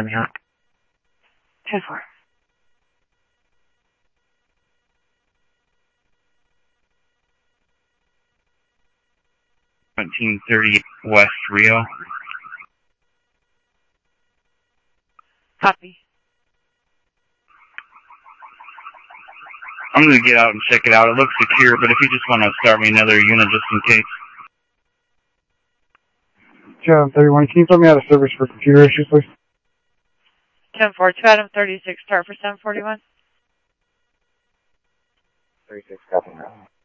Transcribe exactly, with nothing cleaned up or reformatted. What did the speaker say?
Let me out. ten four. seventeen thirty West Rio. Copy. I'm going to get out and check it out. It looks secure, but if you just want to start me another unit just in case. Chatham thirty-one, can you put me out of service for computer issues, please? ten four, Chatham thirty-six, start for seven forty-one. thirty-six, copy now.